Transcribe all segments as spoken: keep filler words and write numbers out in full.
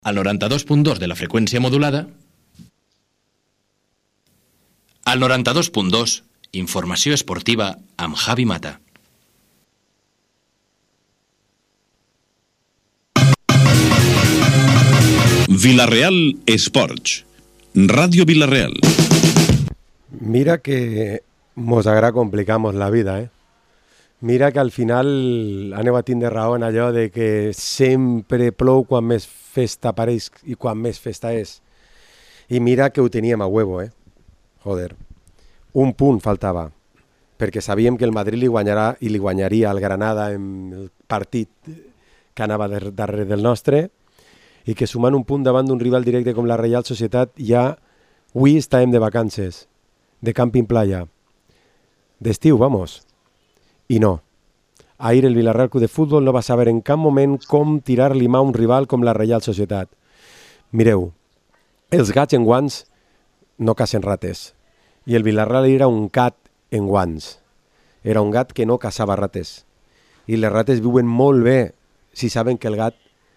al noranta-dos punt dos de la freqüència modulada, al noranta-dos punt dos, informació esportiva amb Javi Mata. Vilareal Esports, Ràdio Vilareal. Mira que mos agrada complicar-nos la vida, eh? Mira que al final aneu a tindre raó en allò de que sempre plou quan més festa apareix i quan més festa és. I mira que ho teníem a huevo, eh? Joder. Un punt faltava, perquè sabíem que el Madrid li guanyarà i li guanyaria al Granada en el partit que anava darrere del nostre, i que sumant un punt davant d'un rival directe com la Reial Societat ja avui estàvem de vacances, de camping playa, d'estiu, vamos. I no. Ahir el Villarreal Club de Futbol no va saber en cap moment com tirar-li mà a un rival com la Reial Societat. Mireu, els gats en guants no cacen rates. I el Villarreal era un gat en guants. Era un gat que no caçava rates. I les rates viuen molt bé si saben que el gat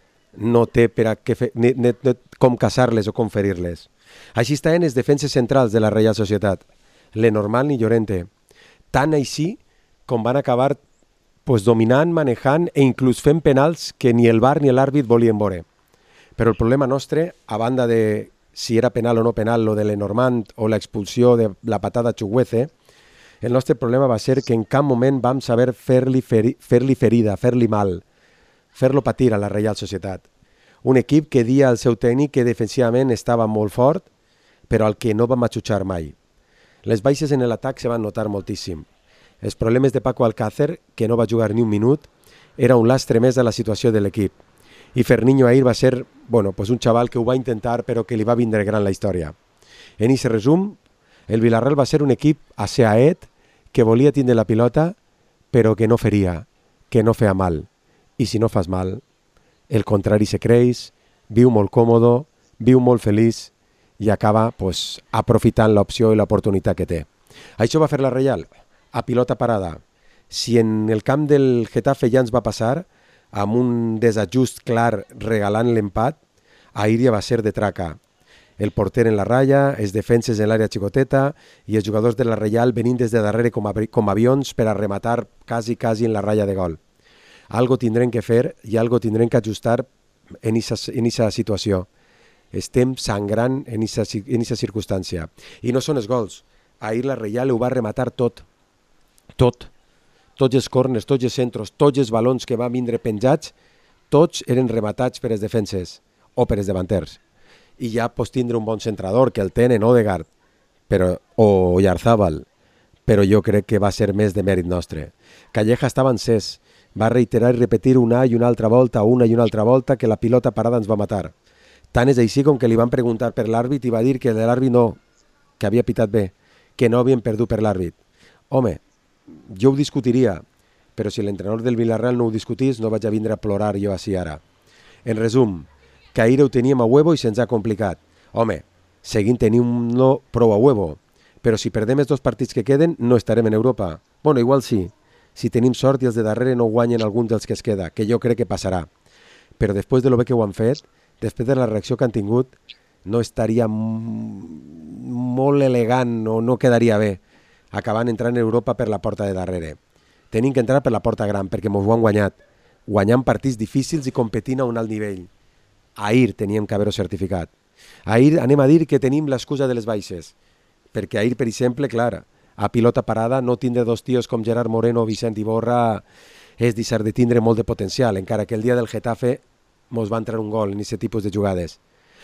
no té per a què fer, ni, ni, ni, com caçar-les o com ferir-les. Així estaven les defenses centrals de la Reial Societat. Lenormand ni Llorente. Tant així com van acabar pues, dominant, manejant e inclús fent penals que ni el V A R ni l'àrbit volien veure. Però el problema nostre, a banda de si era penal o no penal, lo de Lenormand o l'expulsió de la patada a Chukwueze, el nostre problema va ser que en cap moment vam saber fer-li feri, fer-li ferida, fer-li mal, fer-lo patir a la Reial Societat. Un equip que dia al seu tècnic que defensivament estava molt fort, però al que no vam atxutxar mai. Les baixes en l'atac se van notar moltíssim. Els problemes de Paco Alcácer, que no va jugar ni un minut, era un lastre més a la situació de l'equip. I Ferniño ahir va ser bueno, pues un xaval que ho va intentar però que li va vindre gran la història. En aquest resum, el Villarreal va ser un equip asseaet que volia tindre la pilota però que no feria, que no feia mal. I si no fas mal, el contrari se creix, viu molt còmodo, viu molt feliç i acaba pues, aprofitant l'opció i l'oportunitat que té. Això va fer la Reial a pilota parada. Si en el camp del Getafe ja ens va passar, amb un desajust clar regalant l'empat, ahir ja va ser de traca. El porter en la ratlla, els defenses en l'àrea xicoteta i els jugadors de la Reial venint des de darrere com, com avions per a rematar quasi, quasi en la ratlla de gol. Algo tindrem que fer i algo tindrem que ajustar en aquesta situació. Estem sangrant en aquesta circumstància. I no són els gols. Ahir la Reial ho va rematar tot. Tot. Tots els corners, tots els centros, tots els balons que van vindre penjats, tots eren rematats per els defenses o per els davanters. I ja pots tindre un bon centrador, que el tenen Odegaard però, o Yarzábal, però jo crec que va ser més de mèrit nostre. Calleja estava encès, va reiterar i repetir una i una altra volta, una i una altra volta, que la pilota parada ens va matar. Tant és així com que li van preguntar per l'àrbit i va dir que de l'àrbit no, que havia pitat bé, que no havien perdut per l'àrbit. Home, jo ho discutiria, però si l'entrenador del Villarreal no ho discutís, no vaig a vindre a plorar jo així ara. En resum, que ahir ho teníem a huevo i se'ns ha complicat. Home, seguint tenim-lo prou a huevo, però si perdem els dos partits que queden, no estarem en Europa. Bueno, igual sí, si tenim sort i els de darrere no guanyen algun dels que es queda, que jo crec que passarà. Però després de lo bé que ho han fet, després de la reacció que han tingut, no estaria molt elegant o no quedaria bé acabant entrant en Europa per la porta de darrere. Tenim que entrar per la porta gran, perquè ens ho han guanyat, guanyant partits difícils i competint a un alt nivell. Ahir teníem que haver-ho certificat. Ahir anem a dir que tenim l'excusa de les baixes, perquè ahir, per exemple, clar, a pilota parada no tindre dos tios com Gerard Moreno o Vicent Iborra és deixar de tindre molt de potencial, encara que el dia del Getafe mos va entrar un gol en aquest tipus de jugades.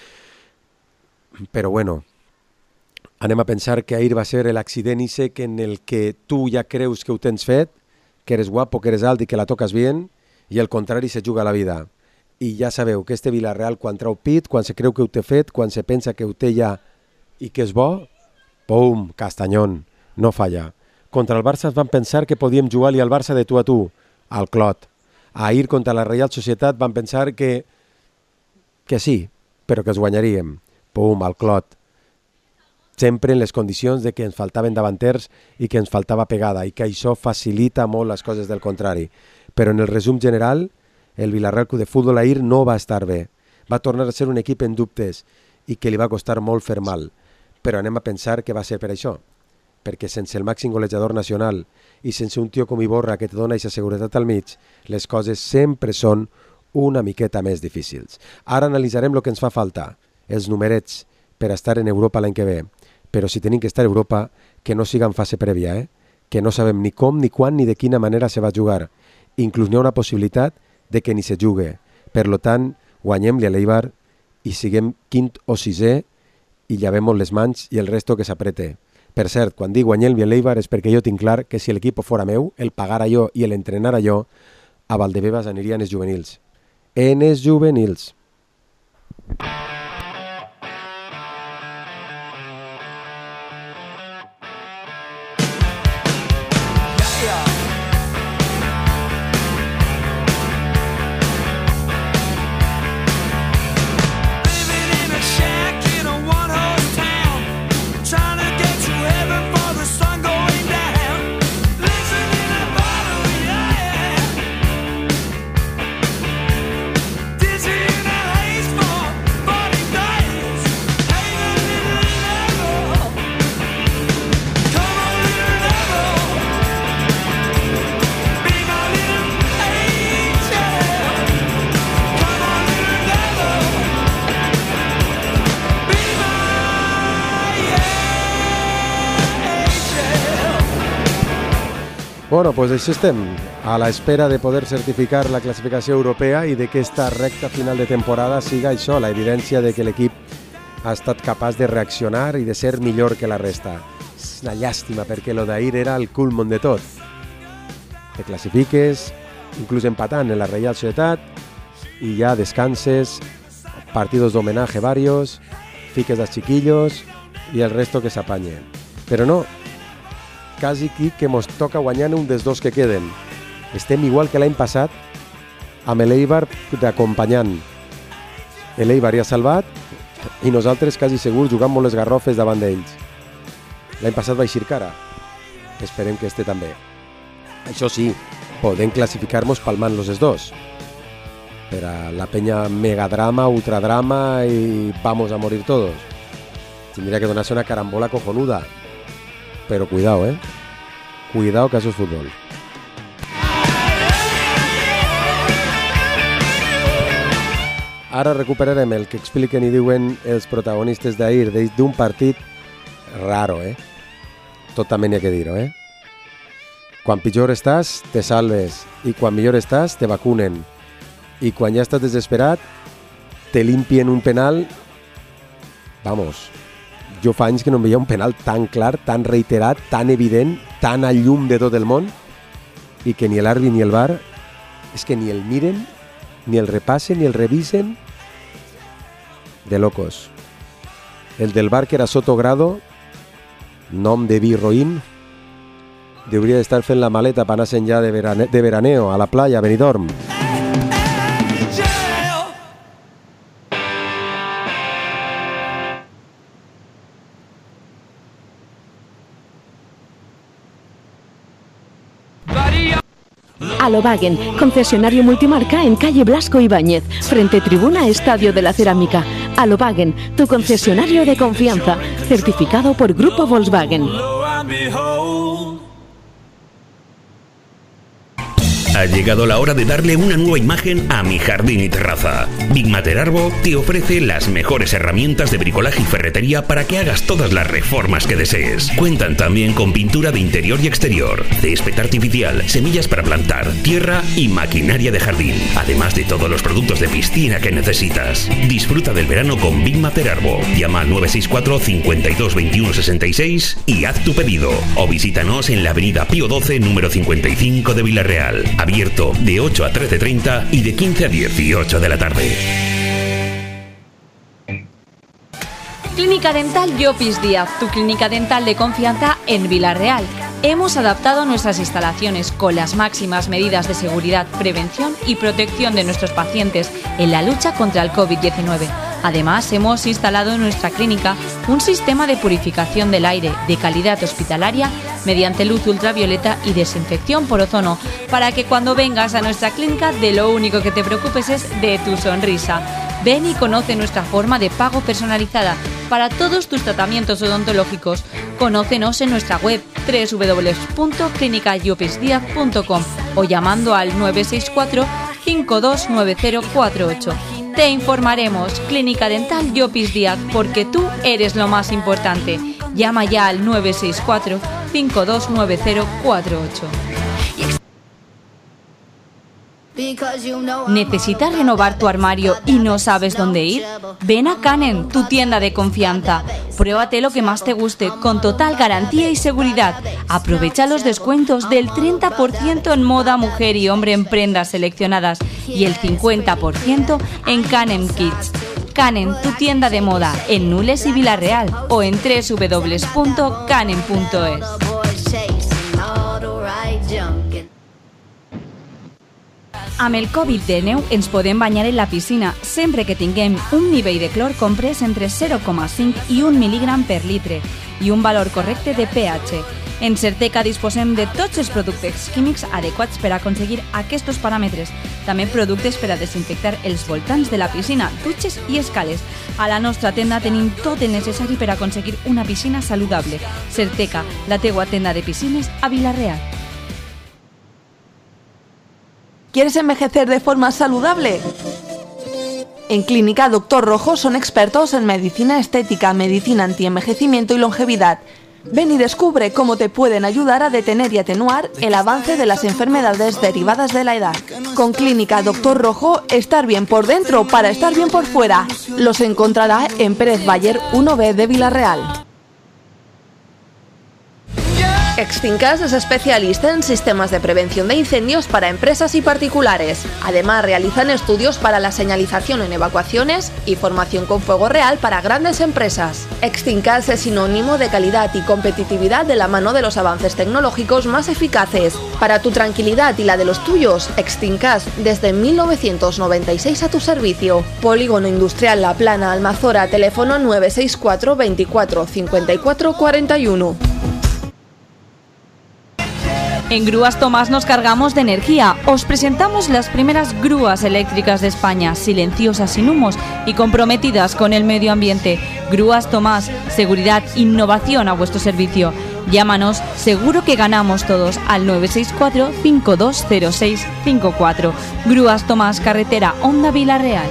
Però bueno, anem a pensar que ahir va ser l'accident ese que en el que tu ja creus que ho tens fet, que eres guapo, que eres alt i que la toques bien, i al contrari se juga la vida. I ja sabeu que este Villarreal, quan trau pit, quan se creu que ho té fet, quan se pensa que ho té ja i que és bo, pum, Castanyón, no falla. Contra el Barça van pensar que podíem jugar-li al Barça de tu a tu, al Clot. Ahir contra la Reial Societat van pensar que que sí, però que es guanyaríem. Pum, al Clot. Sempre en les condicions de que ens faltaven davanters i que ens faltava pegada i que això facilita molt les coses del contrari. Però en el resum general, el Villarreal Club de Futbol ahir no va estar bé. va tornar a ser un equip en dubtes i que li va costar molt fer mal. Però anem a pensar que va ser per això, perquè sense el màxim golejador nacional i sense un tio com Iborra que te dona aquesta seguretat al mig, les coses sempre són una miqueta més difícils. Ara analitzarem el que ens fa falta, els numerets per estar en Europa l'any que ve. Però si tenim que estar a Europa, que no siga en fase prèvia, eh? Que no sabem ni com, ni quan, ni de quina manera se va jugar. Inclús n'hi ha una possibilitat de que ni se jugue. Per lo tant, guanyem-li a l'Eibar i siguem quint o sisè i llavem les mans i el resto que s'aprete. Per cert, quan dic guanyem-li a l'Eibar és perquè jo tinc clar que si l'equip fora meu, el pagara jo i l'entrenara jo, a Valdebebas anirien els juvenils. En els juvenils. Bueno, pues així estem, a la espera de poder certificar la classificació europea i de que esta recta final de temporada siga això, la evidència de que l'equip ha estat capaç de reaccionar i de ser millor que la resta. És una llàstima, perquè lo d'ahir era el culmon de tot. Te classifiques, inclús empatant en la Reial Societat, i ja descanses, partidos d'homenaje varios, fiques als chiquillos i el resto que s'apanye. Però no, quasi aquí que mos toca guanyar un dels dos que queden. Estem igual que l'any passat amb l'Eibar d'acompanyant. L'Eibar ja ha salvat i nosaltres quasi segur jugant molt les garrofes davant d'ells. L'any passat va eixir cara. Esperem que este també. Això sí, podem classificar-nos palmant-los els dos. Per a la penya megadrama, ultradrama i vamos a morir todos. Tindria que donar-se una carambola cojonuda. Però cuidao, eh? Cuidao que això és futbol. Ara recuperarem el que expliquen i diuen els protagonistes d'ahir d'un partit raro, eh? Tot també n'hi ha que dir-ho, eh? Quan pitjor estàs, te salves. I quan millor estàs, te vacunen. I quan ja estàs desesperat, te limpien un penal. Vamos, jo fa anys que no em veia un penal tan clar, tan reiterat, tan evident, tan a llum de tot el món, i que ni l'àrbit ni el V A R és que ni el miren, ni el repassen, ni el revisen. De locos. El del V A R, que era Soto Grado, nom de Virroín, hauria d'estar fent la maleta per anar-se'n ja de, verane de veraneo a la playa, a Benidorm. Alobagen, concesionario multimarca en calle Blasco Ibáñez, frente tribuna Estadio de la Cerámica. Alobagen, tu concesionario de confianza, certificado por Grupo Volkswagen. Ha llegado la hora de darle una nueva imagen a mi jardín y terraza. Big Mater Arbo te ofrece las mejores herramientas de bricolaje y ferretería para que hagas todas las reformas que desees. Cuentan también con pintura de interior y exterior, césped artificial, semillas para plantar, tierra y maquinaria de jardín, además de todos los productos de piscina que necesitas. Disfruta del verano con Big Mater Arbo. Llama al nueve seis cuatro, cincuenta y dos, veintiuno, sesenta y seis y haz tu pedido. O visítanos en la avenida Pío doce, número cincuenta y cinco de Villarreal. Abierto de ocho a trece treinta y de quince a dieciocho de la tarde. Clínica Dental Llopis Díaz, tu clínica dental de confianza en Villarreal. Hemos adaptado nuestras instalaciones con las máximas medidas de seguridad, prevención y protección de nuestros pacientes en la lucha contra el COVID diecinueve. Además, hemos instalado en nuestra clínica un sistema de purificación del aire de calidad hospitalaria mediante luz ultravioleta y desinfección por ozono, para que cuando vengas a nuestra clínica de lo único que te preocupes es de tu sonrisa. Ven y conoce nuestra forma de pago personalizada para todos tus tratamientos odontológicos. Conócenos en nuestra web doble u doble u doble u punto clínica llopis díaz punto com o llamando al nueve seis cuatro, cinco dos nueve cero cuatro ocho. Te informaremos. Clínica Dental Llopis Díaz, porque tú eres lo más importante. Llama ya al nueve seis cuatro, cinco dos nueve cero cuatro ocho. ¿Necesitas renovar tu armario y no sabes dónde ir? Ven a Canen, tu tienda de confianza. Pruébate lo que más te guste, con total garantía y seguridad. Aprovecha los descuentos del treinta por ciento en moda mujer y hombre en prendas seleccionadas y el cincuenta por ciento en Canen Kids. Canen, tu tienda de moda, en Nules y Villarreal o en doble u doble u doble u punto canen punto es. Amb el Covid dinou ens podem banyar en la piscina sempre que tinguem un nivell de clor comprès entre zero coma cinc i un mil·lígram per litre i un valor correcte de pH. En Certeca disposem de tots els productes químics adequats per aconseguir aquests paràmetres. També productes per a desinfectar els voltants de la piscina, dutxes i escales. A la nostra tenda tenim tot el necessari per aconseguir una piscina saludable. Certeca, la teua tenda de piscines a Vila-real. ¿Quieres envejecer de forma saludable? En Clínica Doctor Rojo son expertos en medicina estética, medicina antienvejecimiento y longevidad. Ven y descubre cómo te pueden ayudar a detener y atenuar el avance de las enfermedades derivadas de la edad. Con Clínica Doctor Rojo, estar bien por dentro para estar bien por fuera. Los encontrará en Pérez Bayer uno B de Vila-real. Extinkas es especialista en sistemas de prevención de incendios para empresas y particulares. Además, realizan estudios para la señalización en evacuaciones y formación con fuego real para grandes empresas. Extinkas es sinónimo de calidad y competitividad de la mano de los avances tecnológicos más eficaces. Para tu tranquilidad y la de los tuyos, Extinkas desde mil novecientos noventa y seis a tu servicio. Polígono Industrial La Plana, Almazora, teléfono nueve seis cuatro, veinticuatro, cincuenta y cuatro, cuarenta y uno. En Grúas Tomás nos cargamos de energía. Os presentamos las primeras grúas eléctricas de España, silenciosas, sin humos y comprometidas con el medio ambiente. Grúas Tomás, seguridad, innovación a vuestro servicio. Llámanos, seguro que ganamos todos, al nueve seis cuatro, cinco dos cero seis cinco cuatro. Grúas Tomás, carretera Honda Vila-real.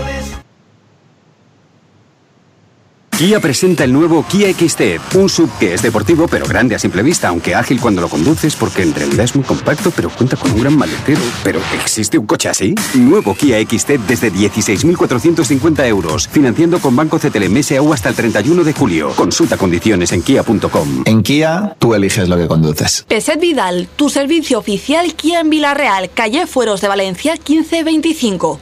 Kia presenta el nuevo Kia X T, un sub que es deportivo pero grande a simple vista, aunque ágil cuando lo conduces porque en realidad es muy compacto pero cuenta con un gran maletero. ¿Pero existe un coche así? Nuevo Kia X T desde dieciséis mil cuatrocientos cincuenta euros, financiando con Banco C T L M S A U hasta el treinta y uno de julio. Consulta condiciones en kia punto com. En Kia, tú eliges lo que conduces. Peset Vidal, tu servicio oficial Kia en Vila-real, calle Fueros de Valencia quince veinticinco.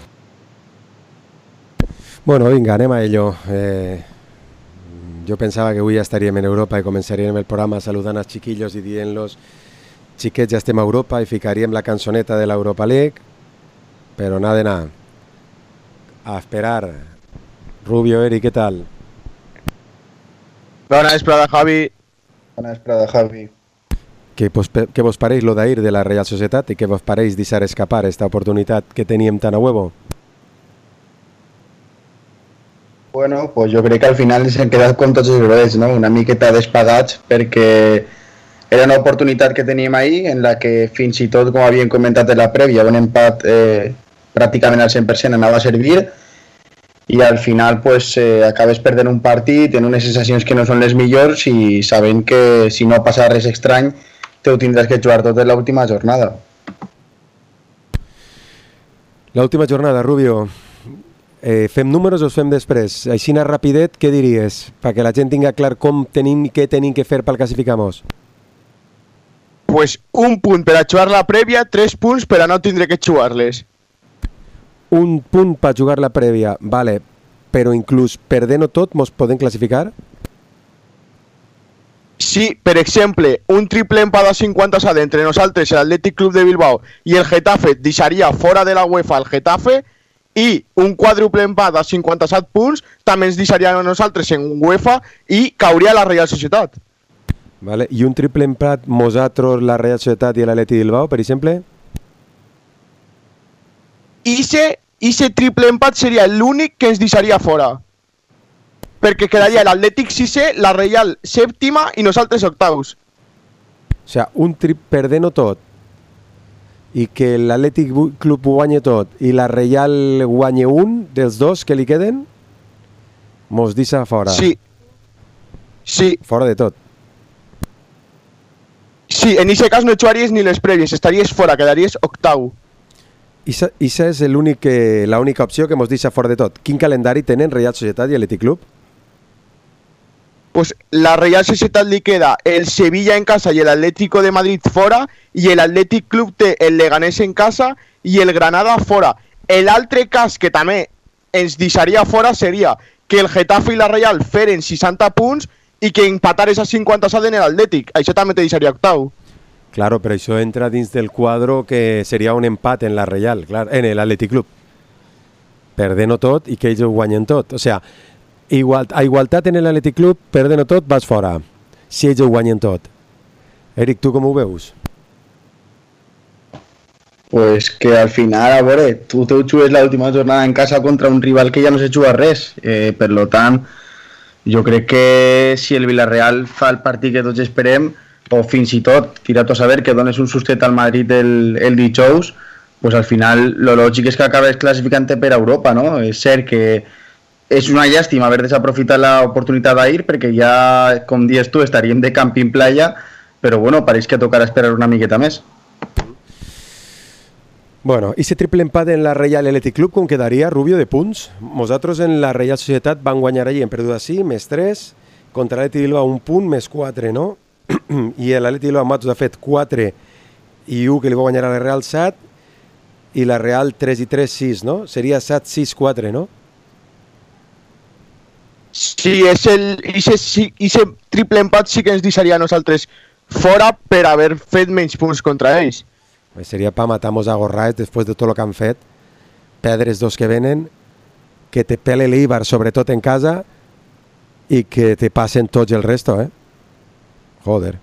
Bueno, vinga, anem a ello. Eh... Jo pensava que avui ja estaríem en Europa i començaríem el programa saludant els chiquillos i dient-los xiquets, ja estem a Europa i ficaríem la cançoneta de l'Europa League, però nada de nada. A esperar. Rubio, Eri, ¿qué tal? Bona vesprada, Javi. Bona vesprada, Javi. Què vos, què vos pareix lo d'ahir de la Real Societat i què vos pareix deixar escapar esta oportunitat que teníem tan a huevo? Bueno, pues jo crec que al final s'han quedat com tots els grollers, no? Una miqueta despagats perquè era una oportunitat que teníem ahir en la que fins i tot, com havíem comentat en la prèvia, un empat eh, pràcticament al cent per cent anava a servir i al final pues, eh, acabes perdent un partit en unes sensacions que no són les millors i sabent que si no passa res estrany te ho tindràs que jugar tot en l'última jornada. L'última jornada, Rubio. Eh, fem números o els fem després? Així anar rapidet, què diries? Perquè la gent tinga clar com tenim i què tenim que fer per classificamos. Pues un punt per a jugar la prèvia, tres punts per a no tindre que jugar-les. Un punt per jugar la prèvia, vale, però inclús perdent-ho tot mos podem classificar? Sí, per exemple, un triple empat a cinquanta entre nosaltres, l'Atlètic Club de Bilbao i el Getafe deixaria fora de la UEFA el Getafe i un quàdruple empat a cinquanta-set punts també ens deixaria a nosaltres en UEFA i cauria la Real Societat. Vale. I un triple empat nosaltres, la Real Societat i l'Atlètic Bilbao, per exemple? Ixe, aquest triple empat seria l'únic que ens deixaria fora. Perquè quedaria l'Atlètic sisè, la Reial sèptima i nosaltres octaus. O sigui, un trip perdent-ho tot i que l'Atlètic Club ho guanyi tot i la Reial guanyi un dels dos que li queden, mos deixa fora. Sí. Sí. Fora de tot. Sí, en aquest cas no jugaries ni les prèvies, estaries fora, quedaries octau. Ixa és l'única opció que mos deixa fora de tot. Quin calendari tenen Reial Societat i Atlètic Club? Pues la Real Societat li queda el Sevilla en casa i el Atlético de Madrid fora i el Athletic Club té el Leganés en casa i el Granada fora. L'altre cas que també ens deixaria fora seria que el Getafe i la Real feren seixanta punts i que empatares a cinquanta-set en l'Atlètic. Això també te deixaria octau. Claro, però això entra dins del quadro que seria un empat en la Real, clar, en l'Atlètic Club. Perdent-ho tot i que ells ho guanyen tot. O sigui, igual, a igualtat en l'Atlètic Club, perdent-ho tot, vas fora. Si ells ho guanyen tot. Eric, tu com ho veus? Pues que al final, a veure, tu te jugues l'última jornada en casa contra un rival que ja no se juga res. Eh, per lo tant, jo crec que si el Villarreal fa el partit que tots esperem, o fins i tot, tirat a saber que dones un sustet al Madrid el, el dijous, pues al final lo lògic és que acabes classificant-te per Europa, no? És cert que és una llàstima haver desaprofitat l'oportunitat d'ahir perquè ja, com dius tu, estaríem de camping playa, però bueno, pareix que tocarà esperar una miqueta més. Bueno, i si triple empat en la Reial Athletic Club com quedaria, Rubio, de punts? Nosaltres en la Reial Societat van guanyar allí en perdut així, més tres, contra l'Atlètic Bilbao un punt, més quatre, no? I l'Atlètic Bilbao Matos ha fet quatre i un que li va guanyar a la Real set i la Real tres i tres, sis, no? Seria set, sis, quatre, no? Sí, és el, ese triple empat sí que ens deixaria a nosaltres fora per haver fet menys punts contra ells. Seria pa matar-nos a gorraes després de tot el que han fet, perdre els dos que venen, que te pele l'Eibar, sobretot en casa, i que te passen tots el resto, eh? Joder.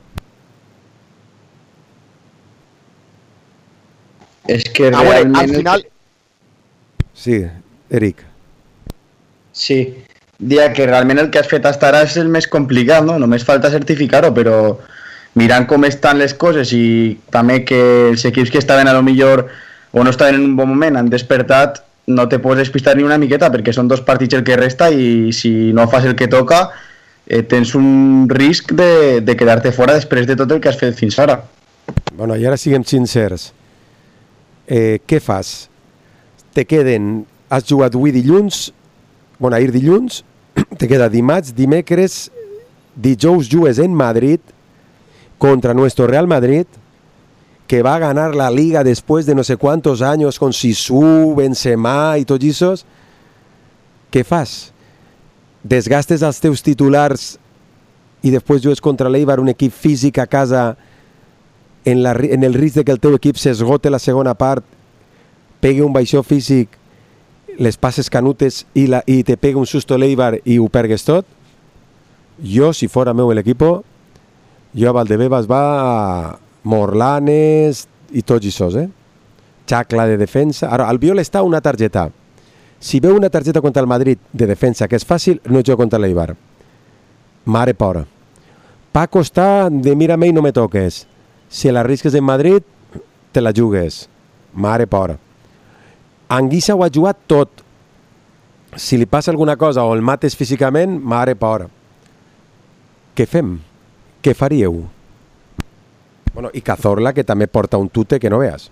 És que ah, realment... Bueno, al final... Sí, Eric. Sí, dia que realment el que has fet fins ara és el més complicat, no? Només falta certificar-ho, però mirant com estan les coses i també que els equips que estaven a lo millor o no estaven en un bon moment han despertat, no te pots despistar ni una miqueta perquè són dos partits el que resta i si no fas el que toca eh, tens un risc de, de quedar-te fora després de tot el que has fet fins ara. Bueno, i ara siguem sincers. Eh, què fas? Te queden... Has jugat avui dilluns, bueno, ahir dilluns, te queda dimarts, dimecres, dijous jugues en Madrid contra nuestro Real Madrid, que va a ganar la Liga después de no sé cuántos años con Sisu, Benzema y tot això. Què fas? Desgastes els teus titulars i després jugues contra l'Eibar, un equip físic a casa, en, la, en el risc de que el teu equip s'esgote la segona part, pegui un baixó físic, les passes canutes i, la, i te pega un susto l'Eibar i ho pergues tot? Jo, si fora meu l'equipo, jo a Valdebebas va a Morlanes i tots això, eh? Xacla de defensa. Ara, al Biol està una targeta. Si veu una targeta contra el Madrid de defensa, que és fàcil, no jo contra l'Eibar. Mare por. Paco està de mira-me i no me toques. Si l'arrisques en Madrid, te la jugues. Mare por. Anguissa ho ha jugat tot. Si li passa alguna cosa o el mates físicament, mare por. Què fem? Què faríeu? Bueno, i Cazorla, que també porta un tute que no veas.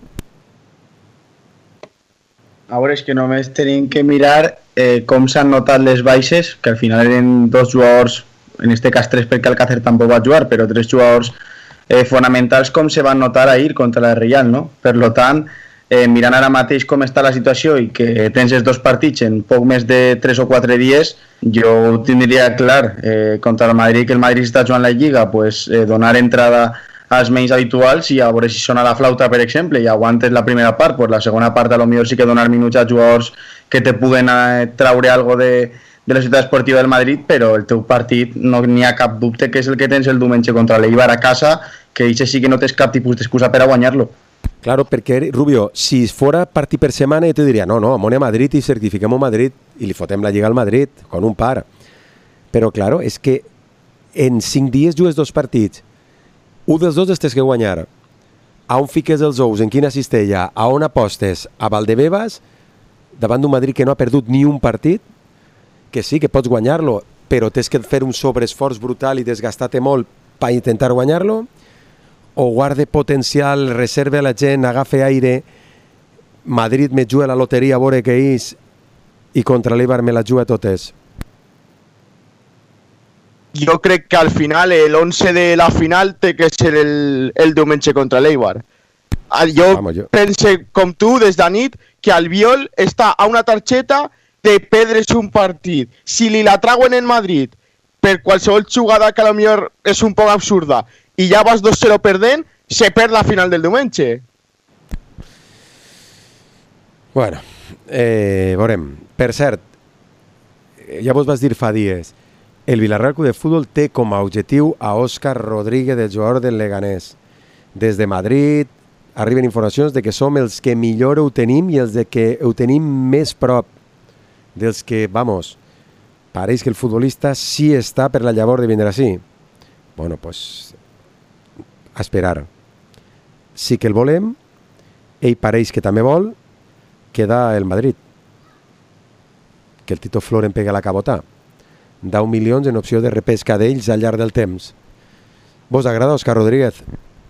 A veure, és que només tenim que mirar eh, com s'han notat les baixes, que al final eren dos jugadors, en este cas tres perquè Alcácer tampoc va jugar, però tres jugadors eh, fonamentals com se van notar ahir contra la Real, no? Per lo tant, eh, mirant ara mateix com està la situació i que tens els dos partits en poc més de tres o quatre dies, jo ho tindria clar, eh, contra el Madrid, que el Madrid està jugant la Lliga, pues, eh, donar entrada als menys habituals i a veure si sona la flauta, per exemple, i aguantes la primera part, pues la segona part a lo millor sí que donar minuts a jugadors que te puguen eh, traure algo de, de la ciutat esportiva del Madrid, però el teu partit no n'hi ha cap dubte que és el que tens el diumenge contra l'Eibar a casa, que això sí que no tens cap tipus d'excusa per a guanyar-lo. Claro, perquè, Rubio, si fora partit per setmana, jo te diria, no, no, anem a Madrid i certifiquem a Madrid i li fotem la Lliga al Madrid, con un par. Però, claro, és que en cinc dies jugues dos partits. Un dels dos els tens que guanyar. A on fiques els ous, en quina cistella, a on apostes? A Valdebebas, davant d'un Madrid que no ha perdut ni un partit, que sí, que pots guanyar-lo, però tens que fer un sobreesforç brutal i desgastar-te molt per intentar guanyar-lo, o guarde potencial, reserve a la gent, agafe aire, Madrid me juga la loteria a veure què és, i contra l'Eibar me la juga totes. Jo crec que al final l'once de la final té que ser el, el diumenge contra l'Eibar. Jo, Vamos, jo pense com tu des de nit que Albiol està a una targeta de perdre's un partit. Si li la trauen en Madrid per qualsevol jugada que potser és un poc absurda i ja vas dos cero perdent, se perd la final del diumenge. Bueno, eh, veurem. Per cert, ja vos vas dir fa dies, el Villarreal Club de Futbol té com a objectiu a Òscar Rodríguez, el jugador del Leganés. Des de Madrid arriben informacions de que som els que millor ho tenim i els de que ho tenim més prop dels que, vamos, pareix que el futbolista sí està per la llavor de vindre així. Bueno, pues, a esperar. Sí que el volem, ell pareix que també vol, queda el Madrid. Que el Tito Floren pega la cabota. deu milions en opció de repesca d'ells al llarg del temps. Vos agrada Òscar Rodríguez?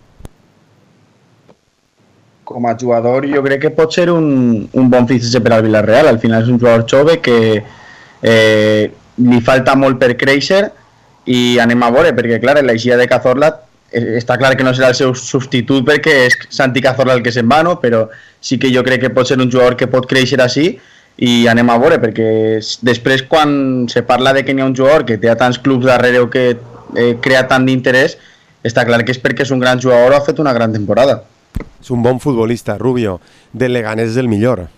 Com a jugador jo crec que pot ser un, un bon fitxatge per al Villarreal. Al final és un jugador jove que eh, li falta molt per créixer i anem a veure, perquè clar, l'eixida de Cazorla eh, està clar que no serà el seu substitut perquè és Santi Cazorla el que se'n va, no? Però sí que jo crec que pot ser un jugador que pot créixer així i anem a veure, perquè després quan se parla de que n'hi ha un jugador que té a tants clubs darrere o que eh, crea tant d'interès, està clar que és perquè és un gran jugador o ha fet una gran temporada. És un bon futbolista, Rubio. Del Leganés és el millor.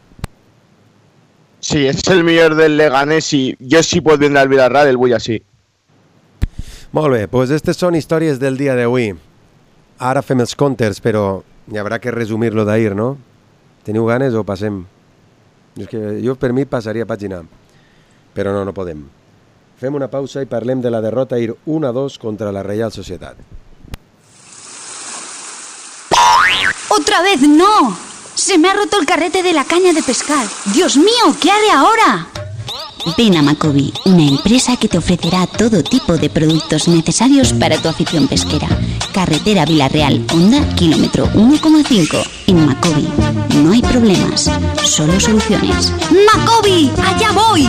Sí, és el millor del Leganés i jo si pot vindre al Villarreal el vull així. Molt bé, doncs aquestes són històries del dia d'avui. Ara fem els counters, però hi haurà que resumir-lo d'ahir, no? Teniu ganes o passem? És que jo per mi passaria pàgina, però no, no podem. Fem una pausa i parlem de la derrota ahir uno a dos contra la Real Sociedad. ¡Otra vez no! Se me ha roto el carrete de la caña de pescar. ¡Dios mío! ¿Qué haré ahora? Ven a Macobi, una empresa que te ofrecerá todo tipo de productos necesarios para tu afición pesquera. Carretera Villarreal, Honda, kilómetro uno coma cinco. En Macobi no hay problemas, solo soluciones. ¡Macobi! ¡Allá voy!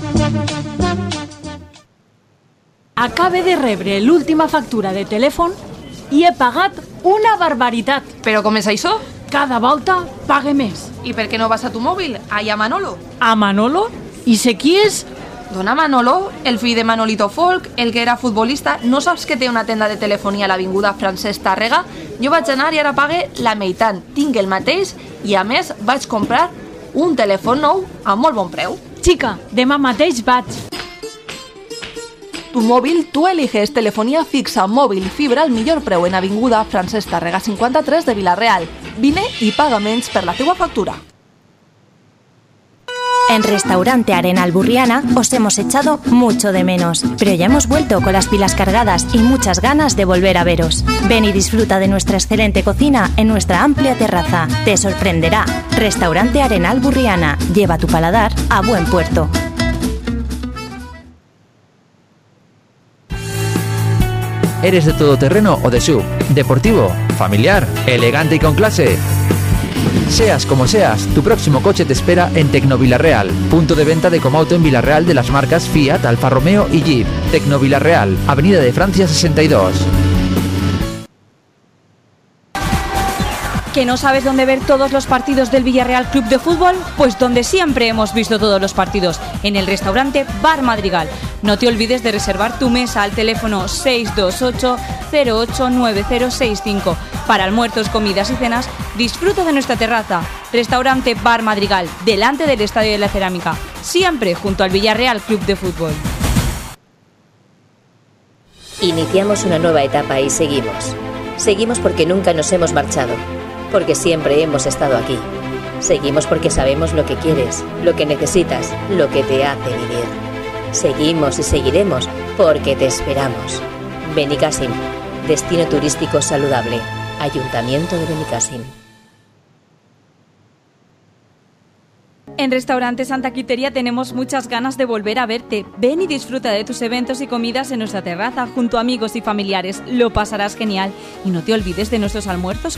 Acabe de rebre l'última factura de telèfon i he pagat una barbaritat. Però com és això? Cada volta pague més. I per què no vas a tu mòbil? Allà a Manolo. A Manolo? I sé qui és? Dona Manolo, el fill de Manolito Folk, el que era futbolista. No saps que té una tenda de telefonia a l'avinguda Francesc Tàrrega? Jo vaig anar i ara pague la meitat. Tinc el mateix i a més vaig comprar un telèfon nou a molt bon preu. Xica, demà mateix vaig. Tu mòbil, tu eliges telefonía fixa, mòbil, fibra al millor preu en avinguda Francesc Tàrrega cinquanta-tres de Villarreal. Vine i paga menys per la teua factura. En Restaurante Arenal Burriana os hemos echado mucho de menos, pero ya hemos vuelto con las pilas cargadas y muchas ganas de volver a veros. Ven y disfruta de nuestra excelente cocina en nuestra amplia terraza. Te sorprenderá. Restaurante Arenal Burriana. Lleva tu paladar a buen puerto. ¿Eres de todoterreno o de sub? ¿Deportivo? ¿Familiar? ¿Elegante y con clase? Seas como seas, tu próximo coche te espera en Tecno Villarreal, punto de venta de Comauto en Villarreal de las marcas Fiat, Alfa Romeo y Jeep. Tecno Villarreal, Avenida de Francia sesenta y dos. ¿Que no sabes dónde ver todos los partidos del Villarreal Club de Fútbol? Pues donde siempre hemos visto todos los partidos, en el restaurante Bar Madrigal. No te olvides de reservar tu mesa al teléfono seis dos ocho cero ocho nueve cero seis cinco. Para almuerzos, comidas y cenas, disfruta de nuestra terraza. Restaurante Bar Madrigal, delante del Estadio de la Cerámica, siempre junto al Villarreal Club de Fútbol. Iniciamos una nueva etapa y seguimos. Seguimos porque nunca nos hemos marchado. porque siempre hemos estado aquí. Seguimos porque sabemos lo que quieres, lo que necesitas, lo que te hace vivir. Seguimos y seguiremos porque te esperamos. Benicàssim, destino turístico saludable. Ayuntamiento de Benicàssim. En Restaurante Santa Quiteria tenemos muchas ganas de volver a verte. Ven y disfruta de tus eventos y comidas en nuestra terraza junto a amigos y familiares. Lo pasarás genial. Y no te olvides de nuestros almuerzos